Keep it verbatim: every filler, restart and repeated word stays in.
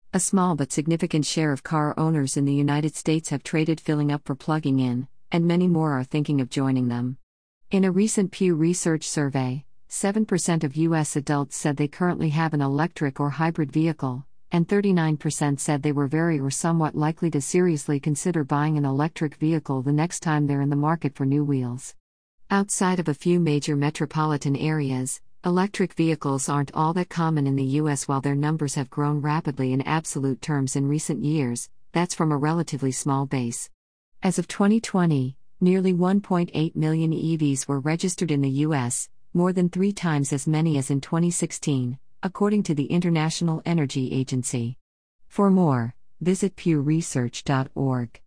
A small but significant share of car owners in the United States have traded filling up for plugging in, and many more are thinking of joining them. In a recent Pew Research survey, seven percent of U S adults said they currently have an electric or hybrid vehicle, and thirty-nine percent said they were very or somewhat likely to seriously consider buying an electric vehicle the next time they're in the market for new wheels. Outside of a few major metropolitan areas, electric vehicles aren't all that common in the U S. While their numbers have grown rapidly in absolute terms in recent years, that's from a relatively small base. As of twenty twenty, nearly one point eight million E Vs were registered in the U S, more than three times as many as in twenty sixteen, according to the International Energy Agency. For more, visit pew research dot org.